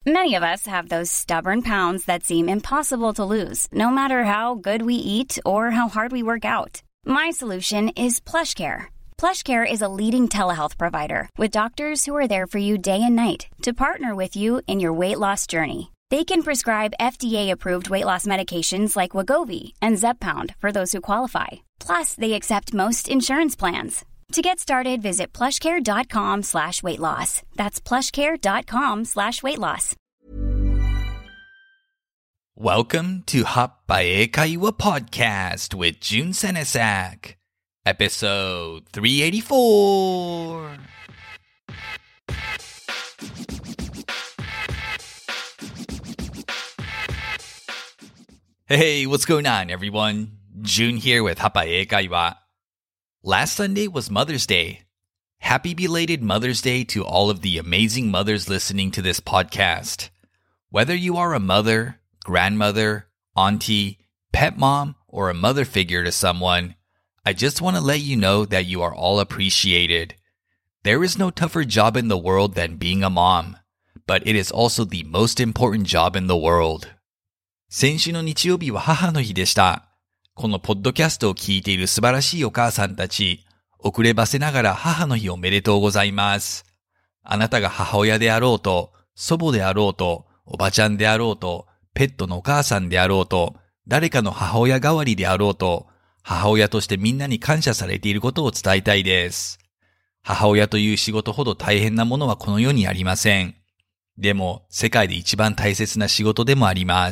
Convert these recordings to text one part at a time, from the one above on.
Many of us have those stubborn pounds that seem impossible to lose, no matter how good we eat or how hard we work out. My solution is PlushCare. PlushCare is a leading telehealth provider with doctors who are there for you day and night to partner with you in your weight loss journey. They can prescribe FDA-approved weight loss medications like Wegovy and Zepbound for those who qualify. Plus, they accept most insurance plans. To get started, visit plushcare.com/weightloss. That's plushcare.com/weightloss. Welcome to Happae Kaiwa Podcast with Jun Senesak, episode 384. Hey, what's going on, everyone? Jun here with Happae Kaiwa. Last Sunday was Mother's Day. Happy belated Mother's Day to all of the amazing mothers listening to this podcast. Whether you are a mother, grandmother, auntie, pet mom, or a mother figure to someone, I just want to let you know that you are all appreciated. There is no tougher job in the world than being a mom, but it is also the most important job in the world. 先週の日曜日は母の日でした。このポッドキャストを聞いている素晴らしいお母さんたち、遅ればせながら母の日おめでとうございます。あなたが母親であろうと、祖母であろうと、おばちゃんであろうと、ペットのお母さんであろうと、誰かの母親代わりであろうと、母親としてみんなに感謝されていることを伝えたいです。母親という仕事ほど大変なものはこの世にありません。でも、世界で一番大切な仕事でもあります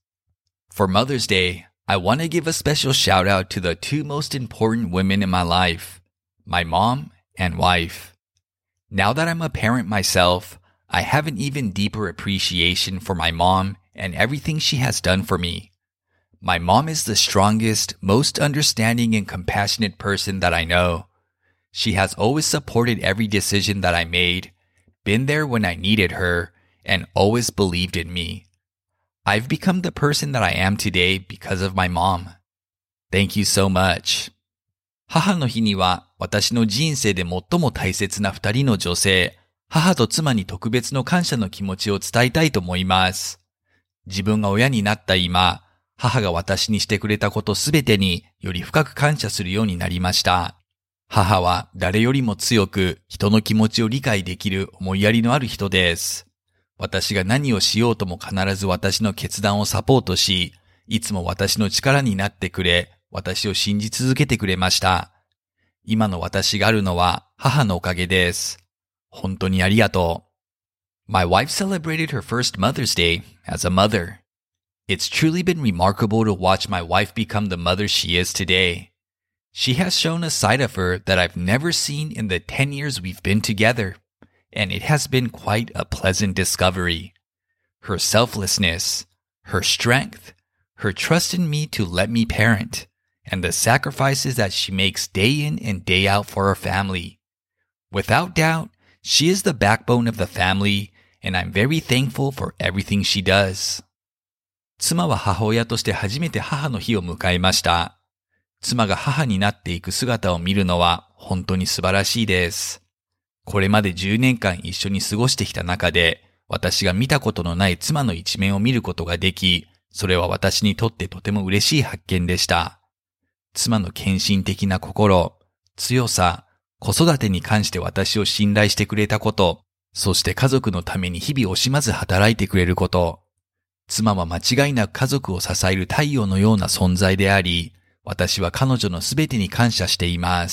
。For Mother's Day, I want to give a special shout out to the two most important women in my life, my mom and wife. Now that I'm a parent myself, I have an even deeper appreciation for my mom and everything she has done for me. My mom is the strongest, most understanding and compassionate person that I know. She has always supported every decision that I made, been there when I needed her, and always believed in me. I've become the person that I am today because of my mom. Thank you so much. 母の日には私の人生で最も大切な2人の女性、母と妻に特別の感謝の気持ちを伝えたいと思います。自分が親になった今、母が私にしてくれたことすべてにより深く感謝するようになりました。母は誰よりも強く人の気持ちを理解できる思いやりのある人です。私が何をしようとも必ず私の決断をサポートし、いつも私の力になってくれ、私を信じ続けてくれました。今の私があるのは母のおかげです。本当にありがとう。My wife celebrated her first Mother's Day as a mother. It's truly been remarkable to watch my wife become the mother she is today. She has shown a side of her that I've never seen in the 10 years we've been together. And it has been quite a pleasant discovery. Her selflessness, her strength, her trust in me to let me parent, and the sacrifices that she makes day in and day out for her family. Without doubt, she is the backbone of the family, and I'm very thankful for everything she does. 妻は母親として初めて母の日を迎えました。妻が母になっていく姿を見るのは本当に素晴らしいです。これまで10年間一緒に過ごしてきた中で、私が見たことのない妻の一面を見ることができ、それは私にとってとても嬉しい発見でした。妻の献身的な心、強さ、子育てに関して私を信頼してくれたこと、そして家族のために日々惜しまず働いてくれること。妻は間違いなく家族を支える太陽のような存在であり、私は彼女のすべてに感謝しています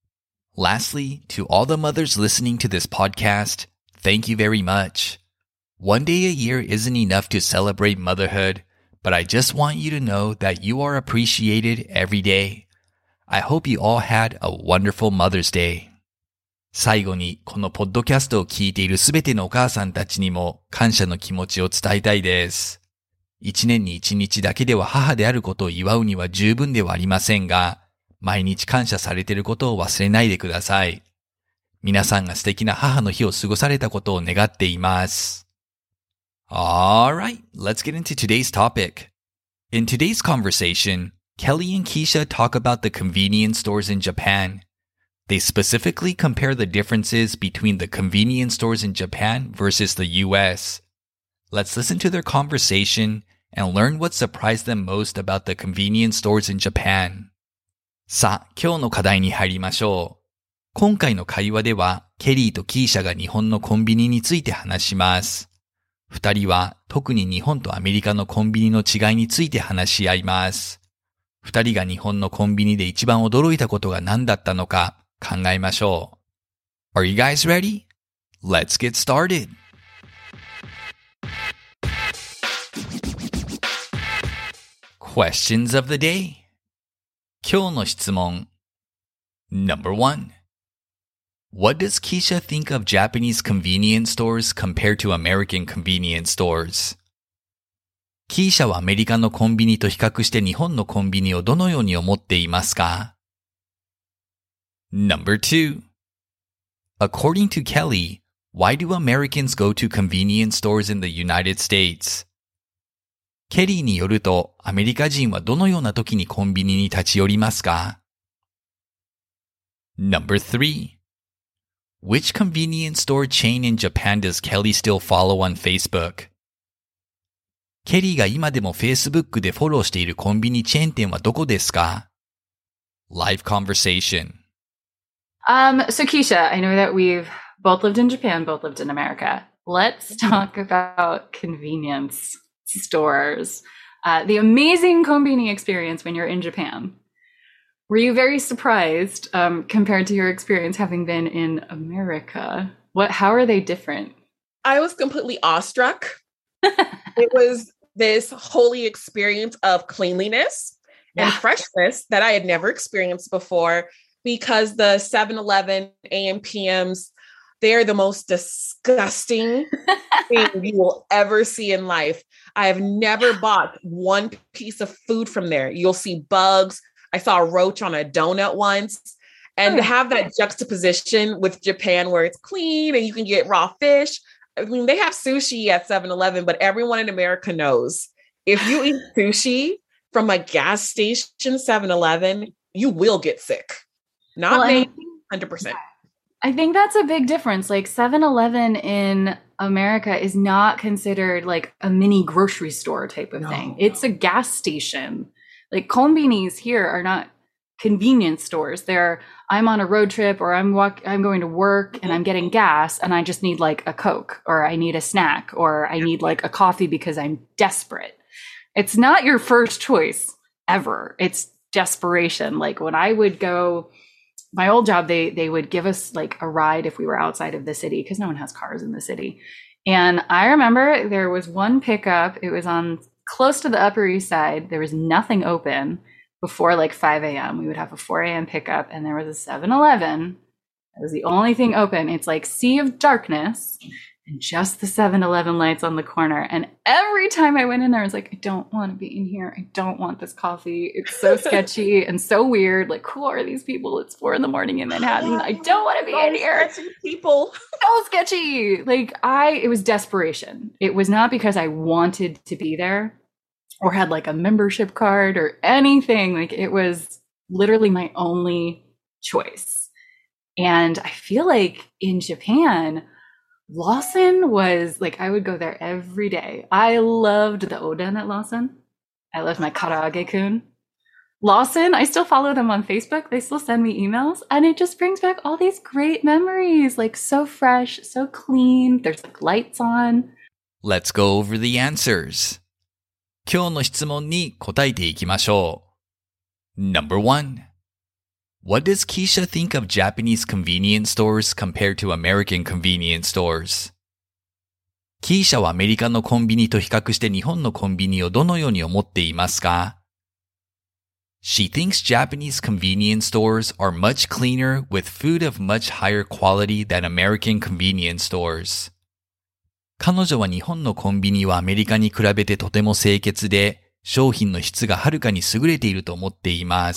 。Lastly, to all the mothers listening to this podcast, thank you very much. One day a year isn't enough to celebrate motherhood, but I just want you to know that you are appreciated every day. I hope you all had a wonderful Mother's Day. 最後にこのポッドキャストを聞いているすべてのお母さんたちにも感謝の気持ちを伝えたいです。一年に一日だけでは母であることを祝うには十分ではありませんが、毎日感謝されていることを忘れないでください。皆さんが素敵な母の日を過ごされたことを願っています。Alright, let's get into today's topic. In today's conversation, Kelly and Keisha talk about the convenience stores in Japan. They specifically compare the differences between the convenience stores in Japan versus the US. Let's listen to their conversation and learn what surprised them most about the convenience stores in Japan. さあ、今日の課題に入りましょう。今回の会話では、ケリーとキーシャが日本のコンビニについて話します。二人は特に日本とアメリカのコンビニの違いについて話し合います。二人が日本のコンビニで一番驚いたことが何だったのか考えましょう。Are you guys ready? Let's get started! Questions of the day. 今日の質問。Number 1. What does Keisha think of Japanese convenience stores compared to American convenience stores? キーシャはアメリカのコンビニと比較して日本のコンビニをどのように思っていますか？ Number 2. According to Kelly, why do Americans go to convenience stores in the United States? ケリーによると、アメリカ人はどのような時にコンビニに立ち寄りますか？ Number 3. Which convenience store chain in Japan does Kelly still follow on Facebook? ケリーが今でも Facebook でフォローしているコンビニチェーン店はどこですか？ Live conversation. So Keisha, I know that we've both lived in Japan, both lived in America. Let's talk about convenience stores. The amazing konbini experience when you're in Japan. Were you very surprised compared to your experience having been in America? How are they different? I was completely awestruck. It was this holy experience of cleanliness and freshness that I had never experienced before, because the 7-Eleven AM PMs, they're the most disgusting thing you will ever see in life. I have never bought one piece of food from there. You'll see bugs. I saw a roach on a donut once. And to have that juxtaposition with Japan where it's clean and you can get raw fish. I mean, they have sushi at 7-Eleven, but everyone in America knows if you eat sushi from a gas station 7-Eleven, you will get sick. Not maybe, 100%. I think that's a big difference. Like 7-Eleven in America is not considered like a mini grocery store type of thing. It's a gas station. Like konbinis here are not convenience stores. I'm on a road trip or I'm going to work and I'm getting gas and I just need like a Coke or I need a snack or I need like a coffee because I'm desperate. It's not your first choice ever. It's desperation. Like when I would go, my old job, they would give us like a ride if we were outside of the city because no one has cars in the city. And I remember there was one pickup. It was on close to the Upper East Side. There was nothing open before like 5 a.m. We would have a 4 a.m. pickup and there was a 7-Eleven. It was the only thing open. It's like sea of darkness and just the 7-Eleven lights on the corner. And every time I went in there, I was like, I don't want to be in here. I don't want this coffee. It's so sketchy and so weird. Like, who are these people? It's 4 a.m. in Manhattan. I don't want to be in here. Sketchy people. So sketchy. Like it was desperation. It was not because I wanted to be there or had like a membership card or anything. Like it was literally my only choice. And I feel like in Japan, Lawson was like, I would go there every day. I loved the oden at Lawson. I loved my karaage-kun. Lawson, I still follow them on Facebook. They still send me emails and it just brings back all these great memories. Like so fresh, so clean. There's like lights on. Let's go over the answers. 今日の質問に答えていきましょう。Number 1. What does Keisha think of Japanese convenience stores compared to American convenience stores? キーシャはアメリカのコンビニと比較して日本のコンビニをどのように思っていますか？ She thinks Japanese convenience stores are much cleaner with food of much higher quality than American convenience stores. 彼女は日本のコンビニはアメリカに比べてとても清潔で、商品の質がはるかに優れていると思っています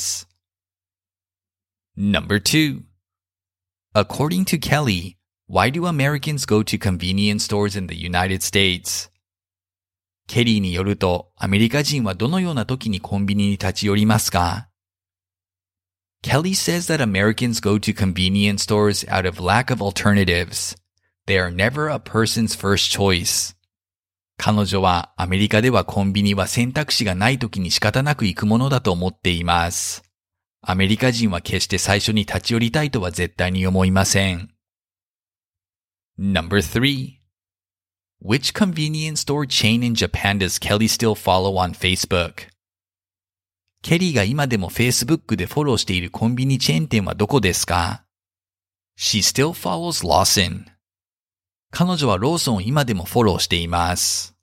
。Number 2. According to Kelly, why do Americans go to convenience stores in the United States? ケリーによると、アメリカ人はどのような時にコンビニに立ち寄りますか？ Kelly says that Americans go to convenience stores out of lack of alternatives. They are never a person's first choice. 彼女はアメリカではコンビニは選択肢がない時に仕方なく行くものだと思っています。アメリカ人は決して最初に立ち寄りたいとは絶対に思いません。Number 3. Which convenience store chain in Japan does Kelly still follow on Facebook? ケリーが今でも Facebook でフォローしているコンビニチェーン店はどこですか？ She still follows Lawson. 彼女はローソンを今でもフォローしています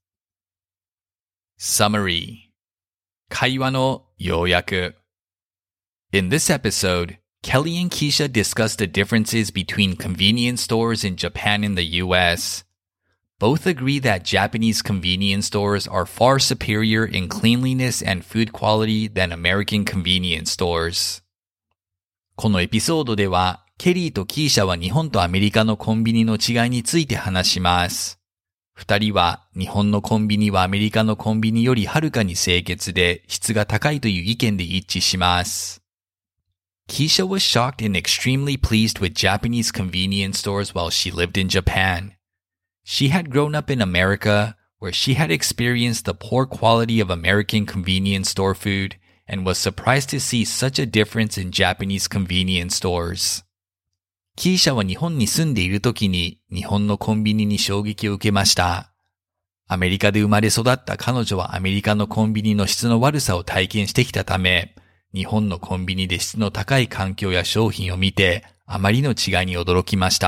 。Summary. 会話の要約。In this episode, Kelly and Keisha discuss the differences between convenience stores in Japan and the US. Both agree that Japanese convenience stores are far superior in cleanliness and food quality than American convenience stores. このエピソードでは、ケリーとキーシャは日本とアメリカのコンビニの違いについて話します。二人は日本のコンビニはアメリカのコンビニよりはるかに清潔で質が高いという意見で一致します。Keisha was shocked and extremely pleased with Japanese convenience stores while she lived in Japan. She had grown up in America, where she had experienced the poor quality of American convenience store food and was surprised to see such a difference in Japanese convenience stores. キーシャは日本に住んでいる時に日本のコンビニに衝撃を受けました。アメリカで生まれ育った彼女はアメリカのコンビニの質の悪さを体験してきたため、日本のコンビニで質の高い環境や商品を見てあまりの違いに驚きました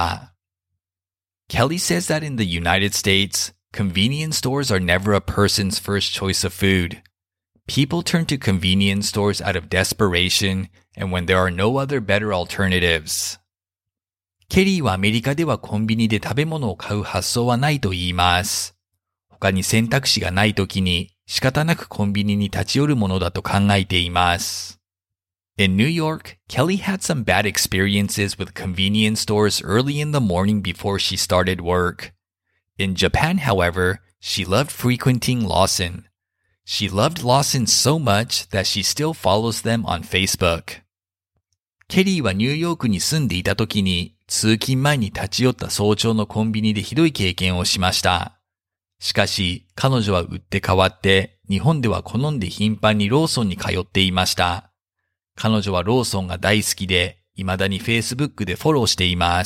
。Kelly says that in the United States, convenience stores are never a person's first choice of food. People turn to convenience stores out of desperation and when there are no other better alternatives. ケリーはアメリカではコンビニで食べ物を買う発想はないと言います。他に選択肢がないときに仕方なくコンビニに立ち寄るものだと考えています。In New York, Kelly had some bad experiences with convenience stores early in the morning before she started work. In Japan, however, she loved frequenting Lawson. She loved Lawson so much that she still follows them on Facebook. ケリーはニューヨークに住んでいた時に通勤前に立ち寄った早朝のコンビニでひどい経験をしました。しかし、彼女は打って変わって日本では好んで頻繁にローソンに通っていました。彼女はローソンが大好きで、未だに Facebook でフォローしています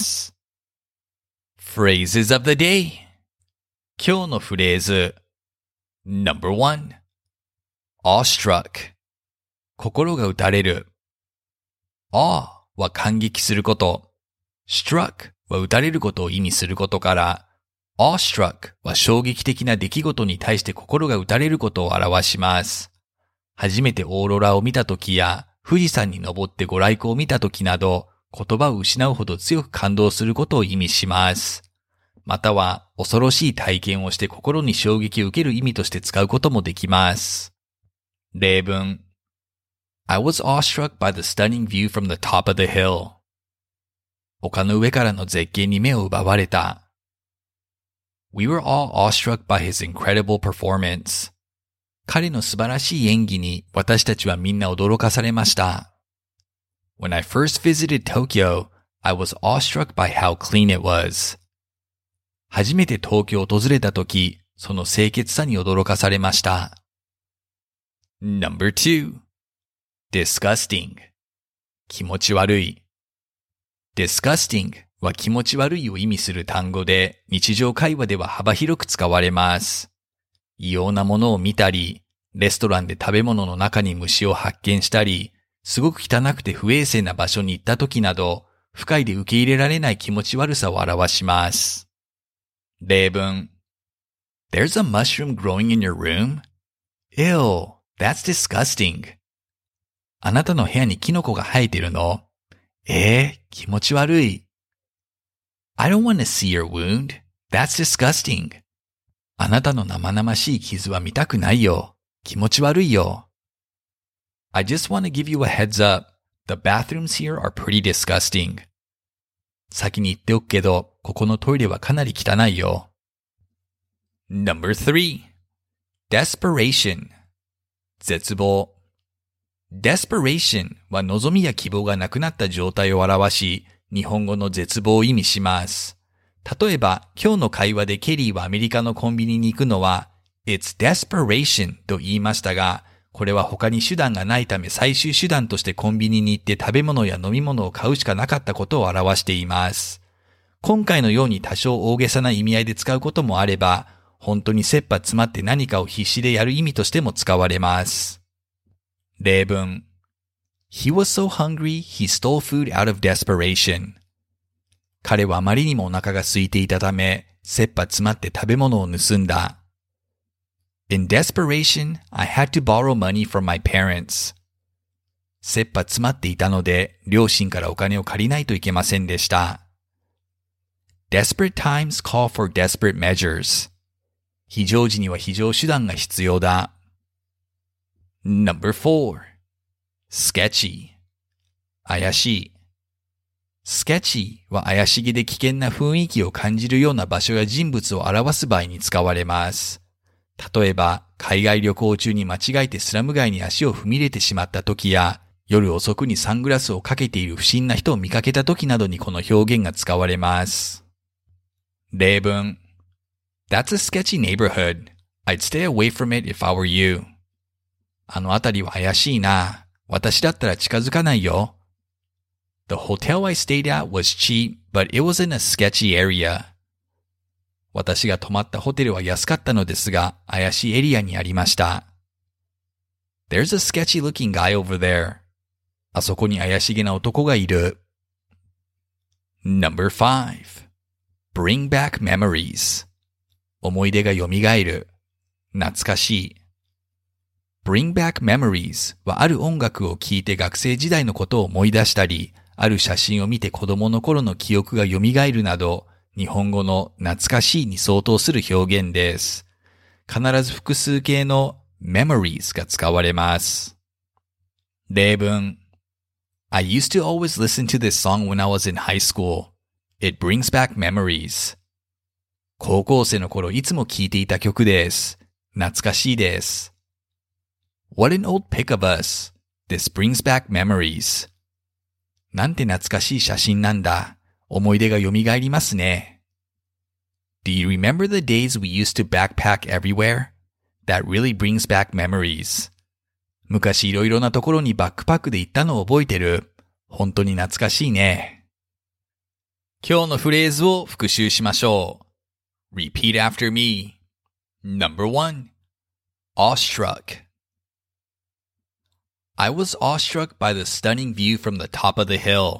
。Phrases of the day. 今日のフレーズ。Number 1. Awestruck. 心が打たれる。Awe は感激すること。Struck は打たれることを意味することから、Awestruck は衝撃的な出来事に対して心が打たれることを表します。初めてオーロラを見たときや、富士山に登ってご来光を見たときなど、言葉を失うほど強く感動することを意味します。または、恐ろしい体験をして心に衝撃を受ける意味として使うこともできます。例文 I was awestruck by the stunning view from the top of the hill. 丘の上からの絶景に目を奪われた。We were all awestruck by his incredible performance. 彼の素晴らしい演技に私たちはみんな驚かされました。When I first visited Tokyo, I was awestruck by how clean it was. 初めて東京を訪れたとき、その清潔さに驚かされました。Number 2. Disgusting. 気持ち悪い。Disgusting は気持ち悪いを意味する単語で、日常会話では幅広く使われます。異様なものを見たり、レストランで食べ物の中に虫を発見したり、すごく汚くて不衛生な場所に行った時など、不快で受け入れられない気持ち悪さを表します。例文 There's a mushroom growing in your room? Ew, that's disgusting. あなたの部屋にキノコが生えてるの？気持ち悪い。I don't want to see your wound. That's disgusting. あなたの生々しい傷は見たくないよ。気持ち悪いよ。I just want to give you a heads up. The bathrooms here are pretty disgusting. 先に言っておくけど、ここのトイレはかなり汚いよ。Number 3. Desperation. 絶望。Desperation は望みや希望がなくなった状態を表し、日本語の絶望を意味します。例えば、今日の会話でケリーはアメリカのコンビニに行くのは、 It's desperation と言いましたが、これは他に手段がないため最終手段としてコンビニに行って食べ物や飲み物を買うしかなかったことを表しています。今回のように多少大げさな意味合いで使うこともあれば、本当に切羽詰まって何かを必死でやる意味としても使われます。例文 He was so hungry, he stole food out of desperation. 彼はあまりにもお腹が空いていたため、切羽詰まって食べ物を盗んだ。In desperation, I had to borrow money from my parents. 切羽詰まっていたので、両親からお金を借りないといけませんでした。Desperate times call for desperate measures. 非常時には非常手段が必要だ。4. Sketchy. 怪しい。Sketchy は怪しげで危険な雰囲気を感じるような場所や人物を表す場合に使われます。例えば、海外旅行中に間違えてスラム街に足を踏み入れてしまった時や、夜遅くにサングラスをかけている不審な人を見かけた時などにこの表現が使われます。例文 That's a sketchy neighborhood. I'd stay away from it if I were you. あの辺りは怪しいな。私だったら近づかないよ。The hotel I stayed at was cheap, but it was in a sketchy area. 私が泊まったホテルは安かったのですが、怪しいエリアにありました。There's a sketchy looking guy over there. あそこに怪しげな男がいる。5. Bring back memories. 思い出が蘇る。懐かしい。Bring back memories はある音楽を聴いて学生時代のことを思い出したり、ある写真を見て子供の頃の記憶が蘇るなど、日本語の懐かしいに相当する表現です。必ず複数形の memories が使われます。例文 I used to always listen to this song when I was in high school. It brings back memories. 高校生の頃いつも聴いていた曲です。懐かしいです。What an old pic of us. This brings back memories. なんて懐かしい写真なんだ。思い出が蘇りますね。Do you remember the days we used to backpack everywhere? That really brings back memories. 昔いろいろなところにバックパックで行ったのを覚えてる。本当に懐かしいね。今日のフレーズを復習しましょう。Repeat after me. 1. Awestruck. I was awestruck by the stunning view from the top of the hill.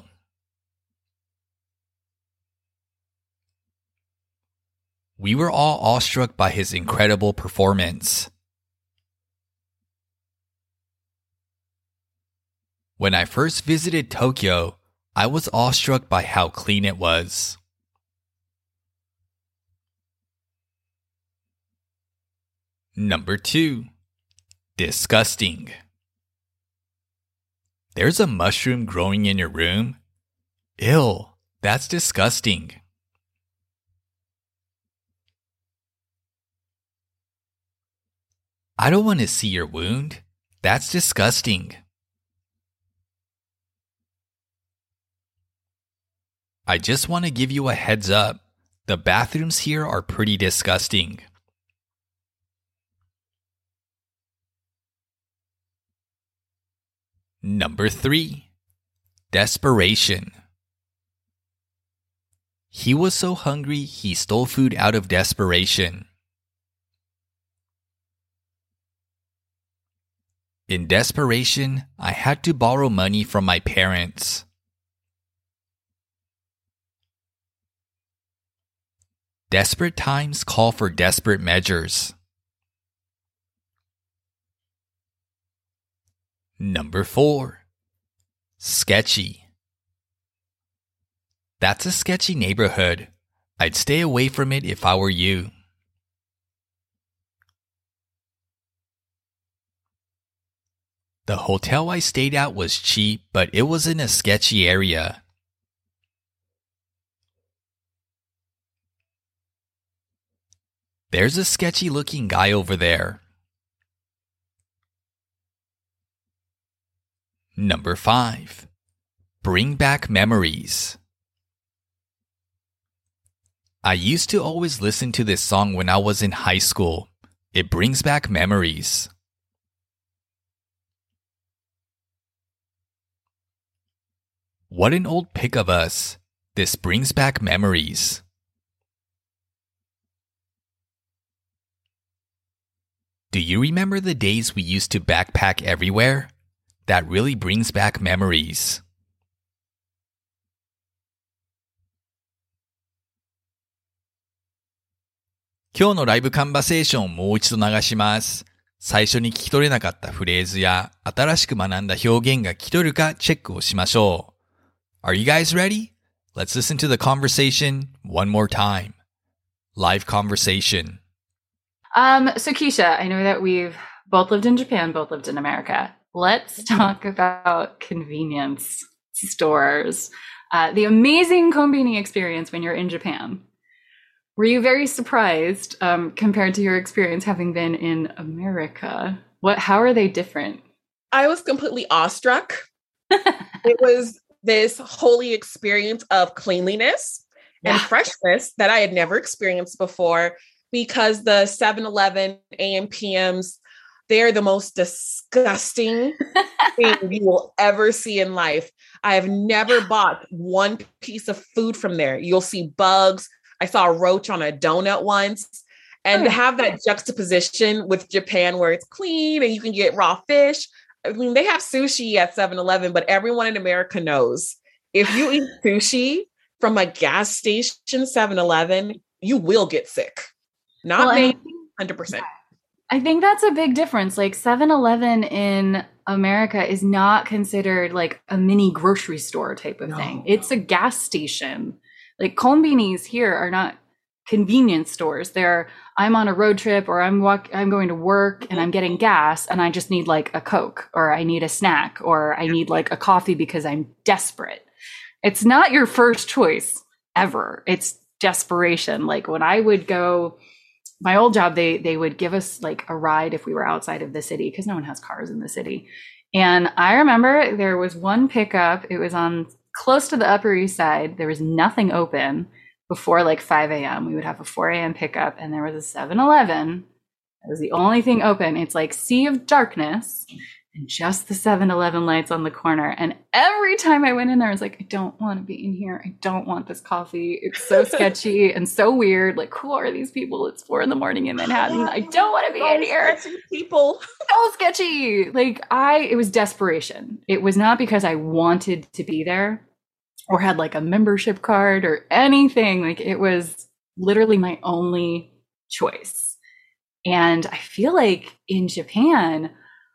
We were all awestruck by his incredible performance. When I first visited Tokyo, I was awestruck by how clean it was. Number 2. Disgusting. There's a mushroom growing in your room? Ew, that's disgusting. I don't want to see your wound. That's disgusting. I just want to give you a heads up. The bathrooms here are pretty disgusting. Number 3. Desperation. He was so hungry he stole food out of desperation. In desperation, I had to borrow money from my parents. Desperate times call for desperate measures. Number 4. Sketchy. That's a sketchy neighborhood. I'd stay away from it if I were you. The hotel I stayed at was cheap, but it was in a sketchy area. There's a sketchy-looking guy over there. Number 5. Bring back memories. I used to always listen to this song when I was in high school. It brings back memories. What an old pic of us. This brings back memories. Do you remember the days we used to backpack everywhere? That really brings back memories.今日のライブカンバセーションをもう一度流します。最初に聞き取れなかったフレーズや新しく学んだ表現が聞き取るかチェックをしましょう。Are you guys ready? Let's listen to the conversation one more time. Live conversation. So Keisha, I know that we've both lived in Japan, both lived in America. Let's talk about convenience stores. The amazing konbini experience when you're in Japan. Were you very surprised compared to your experience having been in America? How are they different? I was completely awestruck. It was this holy experience of cleanliness and freshness that I had never experienced before, because the 7-Eleven AM PMs, they're the most disgusting thing you will ever see in life. I have never bought one piece of food from there. You'll see bugs. I saw a roach on a donut once. And to have that juxtaposition with Japan where it's clean and you can get raw fish. I mean, they have sushi at 7-Eleven, but everyone in America knows if you eat sushi from a gas station 7-Eleven, you will get sick. Not me, 100%. I think that's a big difference. Like 7-Eleven in America is not considered like a mini grocery store type of thing. It's a gas station. Like konbinis here are not convenience stores. I'm on a road trip or I'm going to work and I'm getting gas and I just need like a Coke or I need a snack or I need like a coffee because I'm desperate. It's not your first choice ever. It's desperation. Like when I would go, my old job, they would give us like a ride if we were outside of the city because no one has cars in the city. And I remember there was one pickup. It was on close to the Upper East Side. There was nothing open before like 5 a.m. We would have a 4 a.m. pickup and there was a 7-Eleven. It was the only thing open. It's like sea of darkness and just the 7-Eleven lights on the corner. And every time I went in there, I was like, I don't want to be in here. I don't want this coffee. It's so sketchy and so weird. Like, who are these people? It's 4 a.m. in Manhattan. I don't want to be in here. Sketchy people. So sketchy. Like it was desperation. It was not because I wanted to be there or had like a membership card or anything. Like it was literally my only choice. And I feel like in Japan,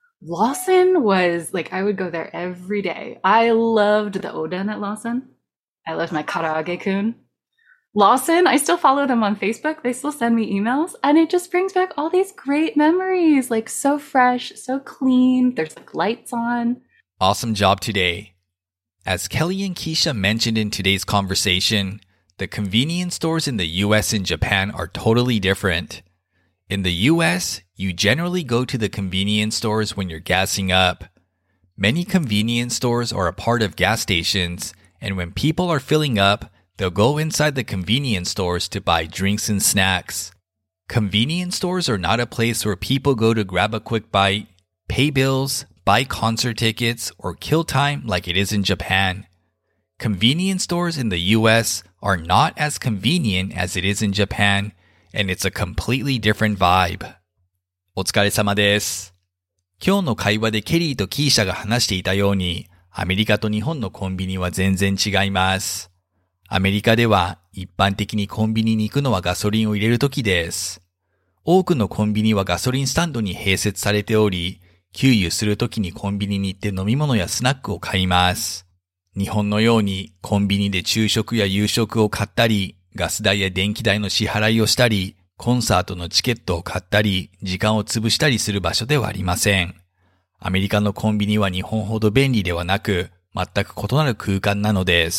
Lawson was like, I would go there every day. I loved the oden at Lawson. I loved my karaage-kun. Lawson, I still follow them on Facebook. They still send me emails and it just brings back all these great memories. Like so fresh, so clean. There's like lights on. Awesome job today. As Kelly and Keisha mentioned in today's conversation, the convenience stores in the US and Japan are totally different. In the US, you generally go to the convenience stores when you're gassing up. Many convenience stores are a part of gas stations, and when people are filling up, they'll go inside the convenience stores to buy drinks and snacks. Convenience stores are not a place where people go to grab a quick bite, pay bills, buy concert tickets, or kill time like it is in Japan. Convenience stores in the US are not as convenient as it is in Japan, and it's a completely different vibe. お疲れ様です。今日の会話でケリーとキーシャが話していたように、アメリカと日本のコンビニは全然違います。アメリカでは一般的にコンビニに行くのはガソリンを入れるときです。多くのコンビニはガソリンスタンドに併設されており、給油するときにコンビニに行って飲み物やスナックを買います。日本のようにコンビニで昼食や夕食を買ったり、ガス代や電気代の支払いをしたり、コンサートのチケットを買ったり、時間を潰したりする場所ではありません。アメリカのコンビニは日本ほど便利ではなく、全く異なる空間なのです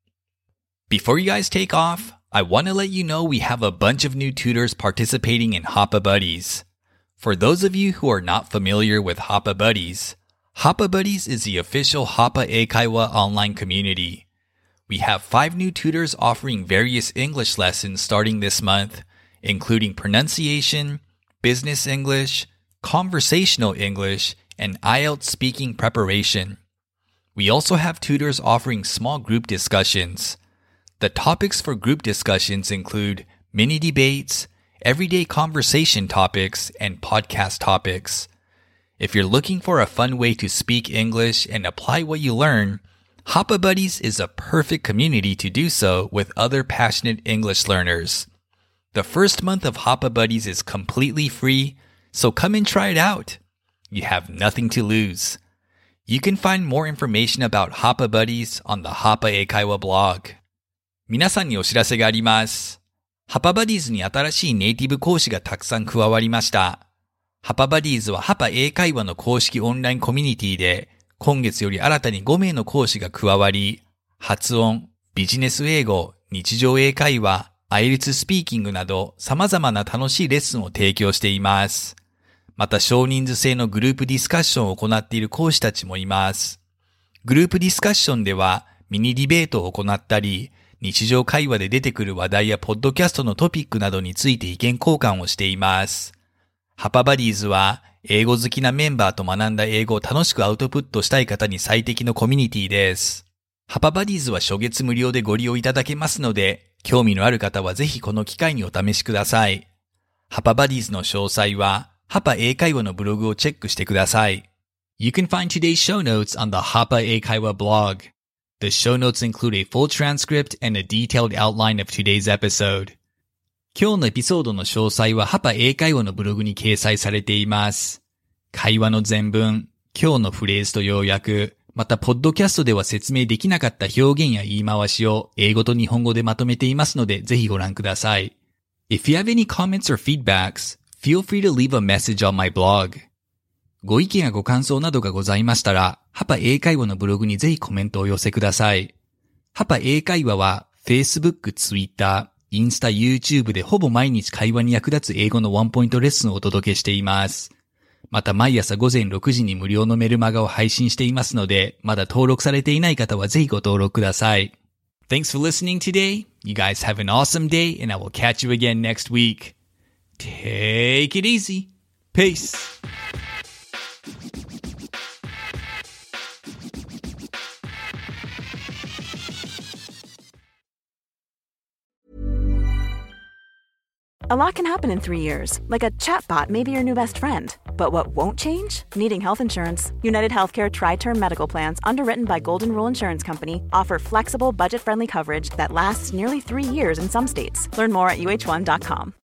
。Before you guys take off, I want to let you know we have a bunch of new tutors participating in Hoppa Buddies. For those of you who are not familiar with Hoppa Buddies, Hoppa Buddies is the official Hoppa Eikaiwa online community. We have 5 new tutors offering various English lessons starting this month, including pronunciation, business English, conversational English, and IELTS speaking preparation. We also have tutors offering small group discussions. The topics for group discussions include mini debates, everyday conversation topics, and podcast topics. If you're looking for a fun way to speak English and apply what you learn, Hapa Buddies is a perfect community to do so with other passionate English learners. The first month of Hapa Buddies is completely free, so come and try it out. You have nothing to lose. You can find more information about Hapa Buddies on the Hapa Eikaiwa blog. 皆さんにお知らせがあります。Hapa Buddies に新しいネイティブ講師がたくさん加わりました。Hapa Buddies はHapa英会話の公式オンラインコミュニティで、今月より新たに5名の講師が加わり、発音、ビジネス英語、日常英会話、IELTSスピーキングなど様々な楽しいレッスンを提供しています。また少人数制のグループディスカッションを行っている講師たちもいます。グループディスカッションではミニディベートを行ったり、日常会話で出てくる話題やポッドキャストのトピックなどについて意見交換をしています。Hapa Buddiesは英語好きなメンバーと学んだ英語を楽しくアウトプットしたい方に最適のコミュニティです。Hapa Buddiesは初月無料でご利用いただけますので、興味のある方はぜひこの機会にお試しください。Hapa Buddiesの詳細は、Hapa 英会話のブログをチェックしてください。You can find today's show notes on the Hapa 英会話 blog. The show notes include a full transcript and a detailed outline of today's episode. 今日のエピソードの詳細は Hapa 英会話のブログに掲載されています。会話の全文、今日のフレーズと要約、また、ポッドキャストでは説明できなかった表現や言い回しを英語と日本語でまとめていますので、ぜひご覧ください。If you have any comments or feedbacks, feel free to leave a message on my blog. ご意見やご感想などがございましたら、Hapa 英会話のブログにぜひコメントをお寄せください。Hapa 英会話は、Facebook、Twitter、インスタ、YouTube でほぼ毎日会話に役立つ英語のワンポイントレッスンをお届けしています。また毎朝午前6時に無料のメルマガを配信していますので、まだ登録されていない方はぜひご登録ください。Thanks for listening today. You guys have an awesome day and I will catch you again next week. Take it easy. Peace. A lot can happen in 3 years, like a chatbot may be your new best friend. But what won't change? Needing health insurance. United Healthcare Tri-Term Medical Plans, underwritten by Golden Rule Insurance Company, offer flexible, budget-friendly coverage that lasts nearly 3 years in some states. Learn more at uh1.com.